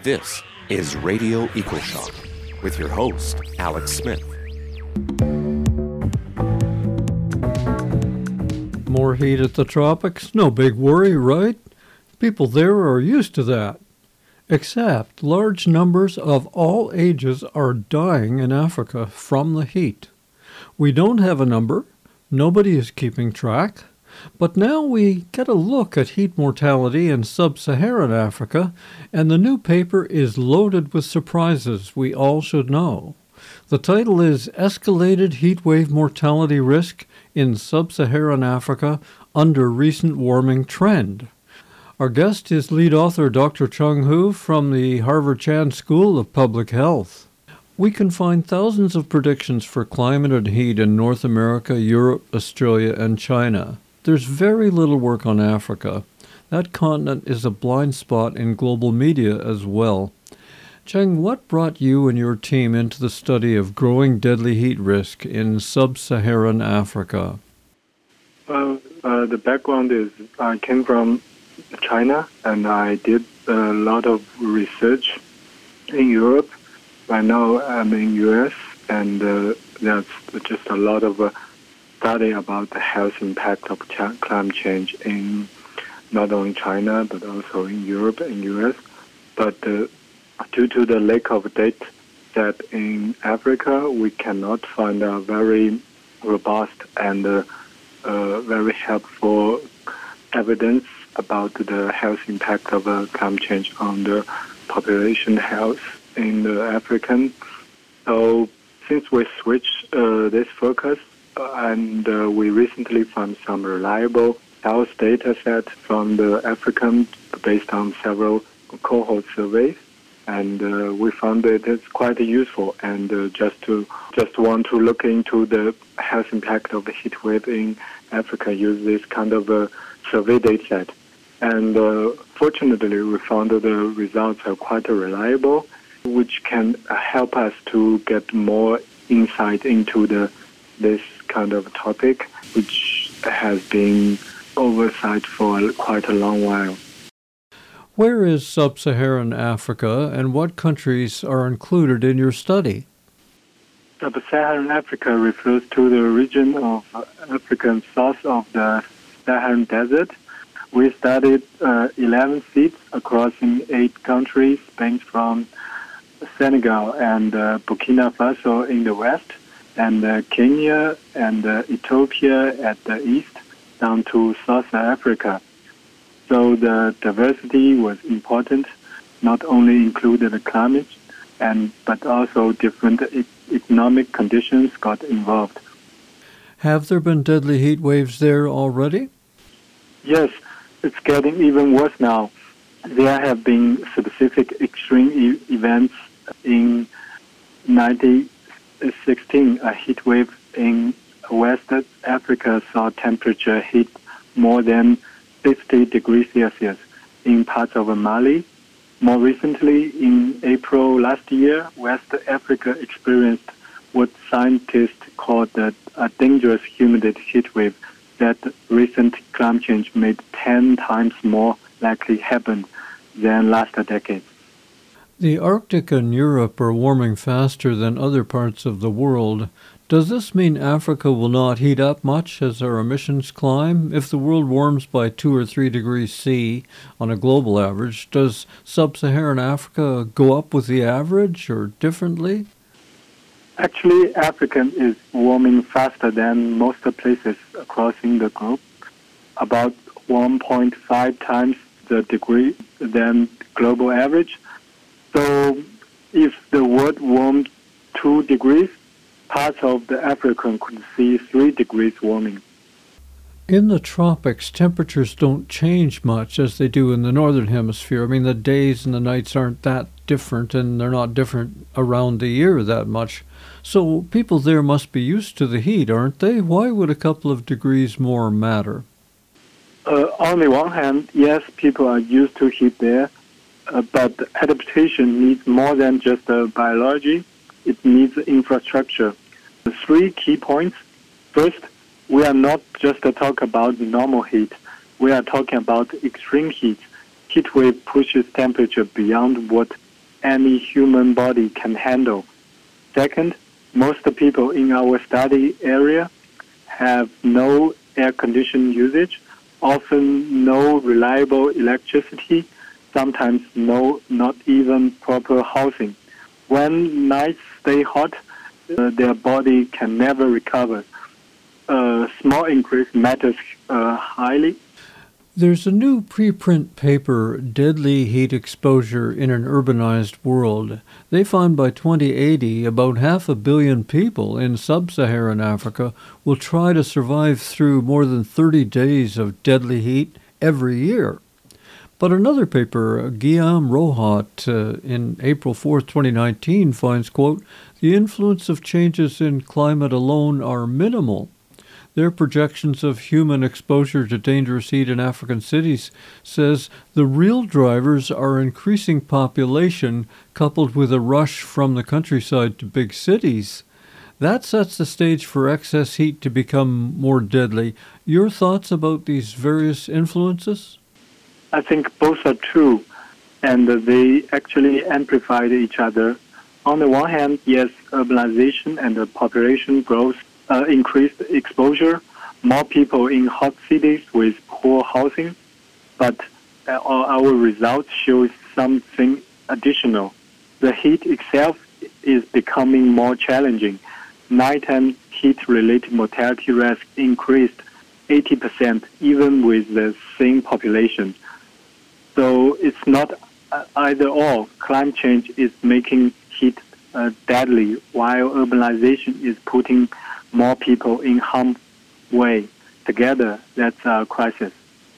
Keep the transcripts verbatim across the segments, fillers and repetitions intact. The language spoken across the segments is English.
This is Radio EcoShock with your host, Alex Smith. More heat at the tropics? No big worry, right? People there are used to that. Except large numbers of all ages are dying in Africa from the heat. We don't have a number. Nobody is keeping track. But now we get a look at heat mortality in sub-Saharan Africa, and the new paper is loaded with surprises we all should know. The title is Escalated Heatwave Mortality Risk in Sub-Saharan Africa Under Recent Warming Trend. Our guest is lead author Doctor Chung Hu from the Harvard Chan School of Public Health. We can find thousands of predictions for climate and heat in North America, Europe, Australia, and China. There's very little work on Africa. That continent is a blind spot in global media as well. Cheng, what brought you and your team into the study of growing deadly heat risk in sub-Saharan Africa? Well, uh, the background is I came from China, and I did a lot of research in Europe. Right now I'm in U S, and uh, there's just a lot of uh, study about the health impact of ch- climate change in not only China, but also in Europe and U S. But uh, due to the lack of data set in Africa, we cannot find a very robust and uh, uh, very helpful evidence about the health impact of uh, climate change on the population health in the African. So since we switched uh, this focus, uh, and uh, we recently found some reliable health data set from the African based on several cohort surveys, and uh, we found that it's quite useful. And uh, just to just want to look into the health impact of the heat wave in Africa, use this kind of a survey data set. And uh, fortunately, we found that the results are quite reliable, which can help us to get more insight into the this kind of topic, which has been oversight for quite a long while. Where is sub-Saharan Africa, and what countries are included in your study? Sub-Saharan Africa refers to the region of Africa south of the Saharan Desert. We studied uh, eleven seats across in eight countries, ranging from Senegal and uh, Burkina Faso in the west, and uh, Kenya and uh, Ethiopia at the east, down to South Africa. So the diversity was important, not only included the climate, and but also different e- economic conditions got involved. Have there been deadly heat waves there already? Yes, it's getting even worse now. There have been specific extreme e- events. In nineteen sixteen, a heat wave in West Africa saw temperature hit more than fifty degrees Celsius in parts of Mali. More recently, in April last year, West Africa experienced what scientists called a, a dangerous humid heat wave that recent climate change made ten times more likely happen than last decade. The Arctic and Europe are warming faster than other parts of the world. Does this mean Africa will not heat up much as our emissions climb? If the world warms by two or three degrees C on a global average, does sub-Saharan Africa go up with the average or differently? Actually, Africa is warming faster than most places across the globe, about one point five times the degree than global average. So if the world warmed two degrees, parts of the African could see three degrees warming. In the tropics, temperatures don't change much as they do in the northern hemisphere. I mean, the days and the nights aren't that different, and they're not different around the year that much. So people there must be used to the heat, aren't they? Why would a couple of degrees more matter? Uh, on the one hand, yes, people are used to heat there, uh, but adaptation needs more than just uh, biology. It needs infrastructure. The three key points. First, we are not just uh, talking about normal heat. We are talking about extreme heat. Heat wave pushes temperature beyond what any human body can handle. Second, most people in our study area have no air conditioning usage, often no reliable electricity, sometimes no, not even proper housing. When nights stay hot, uh, their body can never recover. A small increase matters uh, highly. There's a new preprint paper, Deadly Heat Exposure in an Urbanized World. They found by twenty eighty, about half a billion people in sub-Saharan Africa will try to survive through more than thirty days of deadly heat every year. But another paper, Guillaume Rohat, uh, in April fourth, twenty nineteen, finds, quote, the influence of changes in climate alone are minimal. Their projections of human exposure to dangerous heat in African cities says the real drivers are increasing population coupled with a rush from the countryside to big cities. That sets the stage for excess heat to become more deadly. Your thoughts about these various influences? I think both are true, and they actually amplified each other. On the one hand, yes, urbanization and the population growth Uh, increased exposure, more people in hot cities with poor housing, but uh, our results show something additional. The heat itself is becoming more challenging. Nighttime heat-related mortality risk increased eighty percent even with the same population. So it's not uh, either or. Climate change is making heat uh, deadly, while urbanization is putting more people in harm's way. Together, that's a crisis.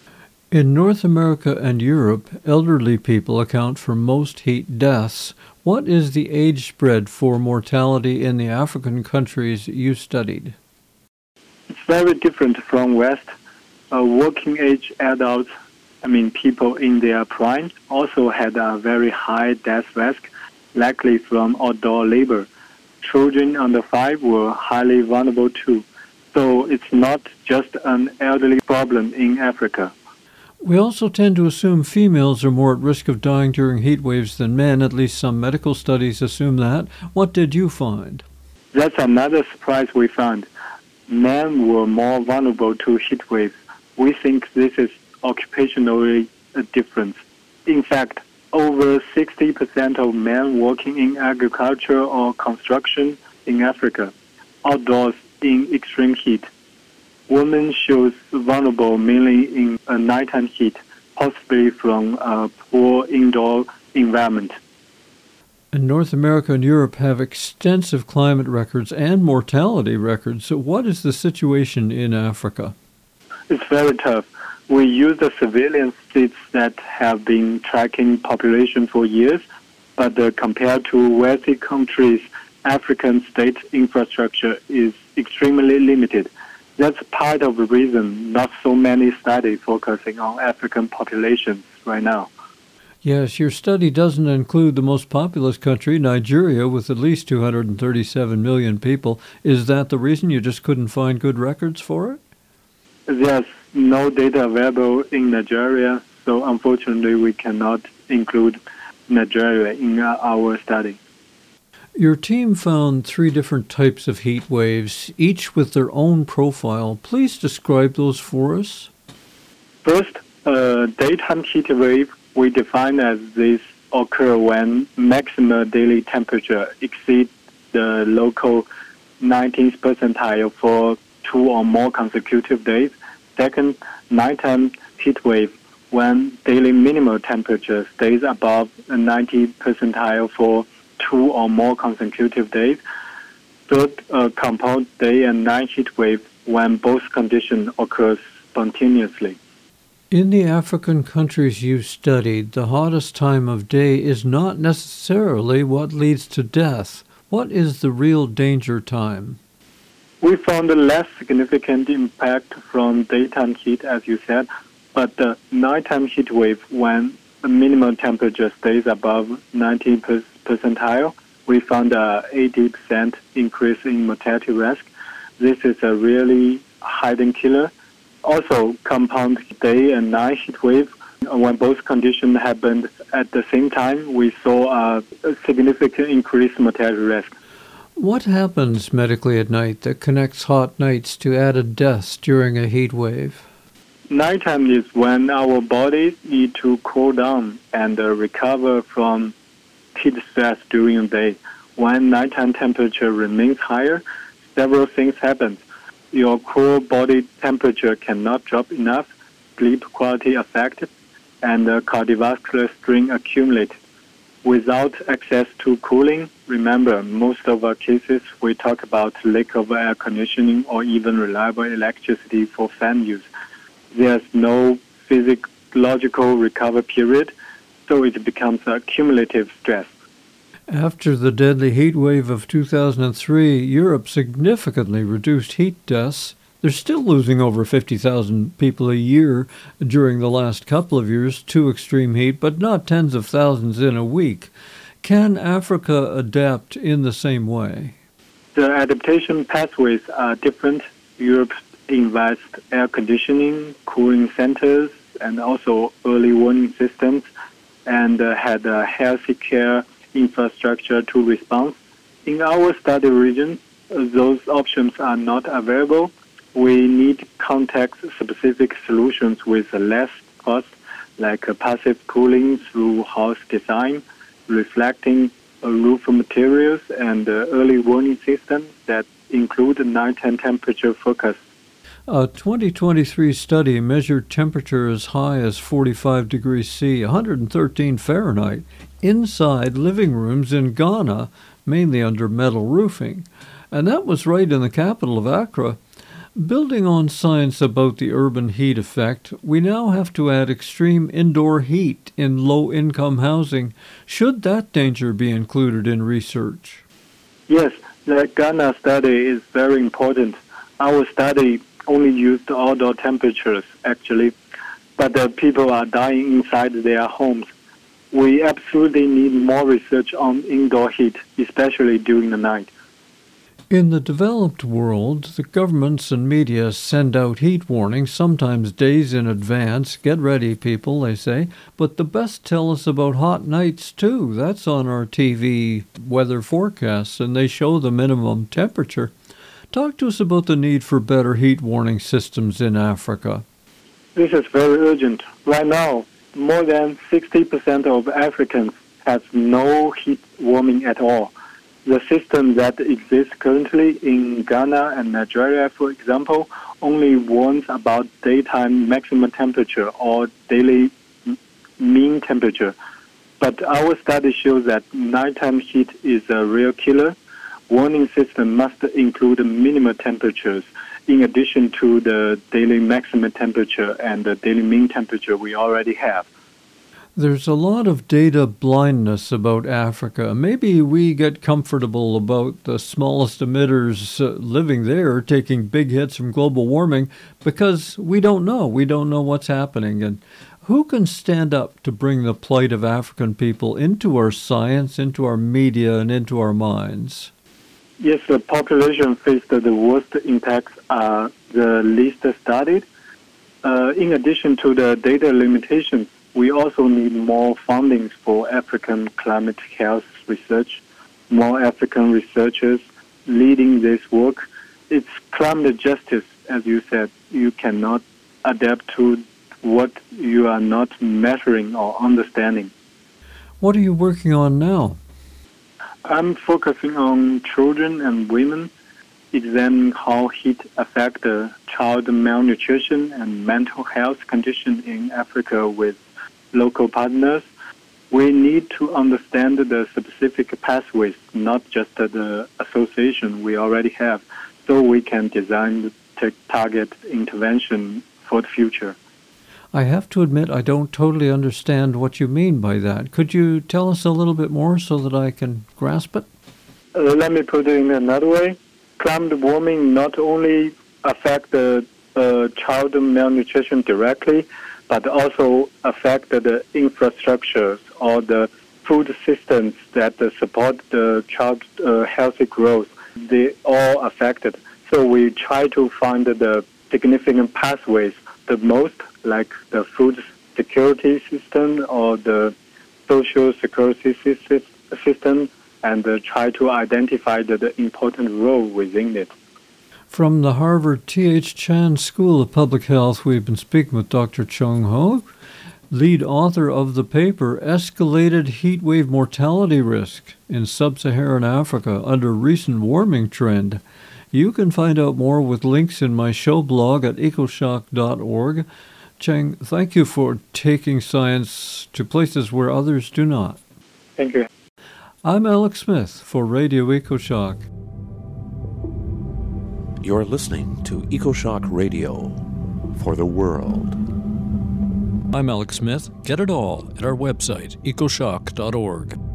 In North America and Europe, elderly people account for most heat deaths. What is the age spread for mortality in the African countries you studied? It's very different from West. Uh, working age adults, I mean people in their prime, also had a very high death risk, likely from outdoor labor. Children under five were highly vulnerable too. So it's not just an elderly problem in Africa. We also tend to assume females are more at risk of dying during heat waves than men. At least some medical studies assume that. What did you find? That's another surprise we found. Men were more vulnerable to heat waves. We think this is occupationally a difference. In fact, over sixty percent of men working in agriculture or construction in Africa, outdoors in extreme heat. Women shows vulnerable mainly in a nighttime heat, possibly from a poor indoor environment. And North America and Europe have extensive climate records and mortality records. So what is the situation in Africa? It's very tough. We use the surveillance states that have been tracking population for years, but uh, compared to wealthy countries, African state infrastructure is extremely limited. That's part of the reason not so many studies focusing on African populations right now. Yes, your study doesn't include the most populous country, Nigeria, with at least two hundred thirty-seven million people. Is that the reason you just couldn't find good records for it? There's no data available in Nigeria, so unfortunately we cannot include Nigeria in our study. Your team found three different types of heat waves, each with their own profile. Please describe those for us. First, uh, daytime heat wave we define as these occur when maximum daily temperature exceeds the local nineteenth percentile for two or more consecutive days. Second, nighttime heat wave when daily minimal temperature stays above the ninetieth percentile for two or more consecutive days. Third, uh, compound day and night heat wave when both conditions occur spontaneously. In the African countries you studied, the hottest time of day is not necessarily what leads to death. What is the real danger time? We found a less significant impact from daytime heat, as you said, but the nighttime heat wave when the minimum temperature stays above ninety percentile, we found a eighty percent increase in mortality risk. This is a really hidden killer. Also, compound day and night heat wave when both conditions happened at the same time, we saw a, a significant increase in mortality risk. What happens medically at night that connects hot nights to added deaths during a heat wave? Nighttime is when our bodies need to cool down and uh, recover from heat stress during the day. When nighttime temperature remains higher, several things happen. Your core body temperature cannot drop enough, sleep quality affected, and uh, cardiovascular strain accumulate. Without access to cooling, remember, most of our cases we talk about lack of air conditioning or even reliable electricity for fan use. There's no physiological recovery period, so it becomes a cumulative stress. After the deadly heat wave of two thousand three, Europe significantly reduced heat deaths. They're still losing over fifty thousand people a year during the last couple of years to extreme heat, but not tens of thousands in a week. Can Africa adapt in the same way? The adaptation pathways are different. Europe invests air conditioning, cooling centers, and also early warning systems, and uh, had a healthy care infrastructure to respond. In our study region, uh, those options are not available. We need context-specific solutions with less cost, like uh, passive cooling through house design, reflecting uh, roof materials, and uh, early warning systems that include nighttime temperature focus. A twenty twenty-three study measured temperature as high as forty-five degrees C, one hundred thirteen Fahrenheit, inside living rooms in Ghana, mainly under metal roofing. And that was right in the capital of Accra. Building on science about the urban heat effect, we now have to add extreme indoor heat in low-income housing. Should that danger be included in research? Yes, the Ghana study is very important. Our study only used outdoor temperatures, actually, but the people are dying inside their homes. We absolutely need more research on indoor heat, especially during the night. In the developed world, the governments and media send out heat warnings, sometimes days in advance. Get ready, people, they say. But the best tell us about hot nights, too. That's on our T V weather forecasts, and they show the minimum temperature. Talk to us about the need for better heat warning systems in Africa. This is very urgent. Right now, more than sixty percent of Africans have no heat warming at all. The system that exists currently in Ghana and Nigeria, for example, only warns about daytime maximum temperature or daily mean temperature. But our study shows that nighttime heat is a real killer. Warning system must include minimum temperatures in addition to the daily maximum temperature and the daily mean temperature we already have. There's a lot of data blindness about Africa. Maybe we get comfortable about the smallest emitters uh, living there taking big hits from global warming because we don't know. We don't know what's happening. And who can stand up to bring the plight of African people into our science, into our media, and into our minds? Yes, the population faced the worst impacts are the least studied. Uh, in addition to the data limitations, we also need more funding for African climate health research, more African researchers leading this work. It's climate justice, as you said. You cannot adapt to what you are not measuring or understanding. What are you working on now? I'm focusing on children and women, examining how heat affects the child malnutrition and mental health condition in Africa with local partners. We need to understand the specific pathways, not just the association we already have, so we can design the target intervention for the future. I have to admit I don't totally understand what you mean by that. Could you tell us a little bit more so that I can grasp it? Uh, let me put it in another way. Climate warming not only affects the uh, child malnutrition directly, but also affect the infrastructures or the food systems that uh, support the child uh, healthy growth. They all affected. So we try to find the significant pathways the most, like the food security system or the social security system and uh, try to identify the, the important role within it. From the Harvard T H Chan School of Public Health, we've been speaking with Doctor Chung Ho, lead author of the paper Escalated Heat Wave Mortality Risk in Sub-Saharan Africa Under Recent Warming Trend. You can find out more with links in my show blog at ecoshock dot org. Cheng, thank you for taking science to places where others do not. Thank you. I'm Alex Smith for Radio EcoShock. You're listening to EcoShock Radio for the world. I'm Alex Smith. Get it all at our website, ecoshock dot org.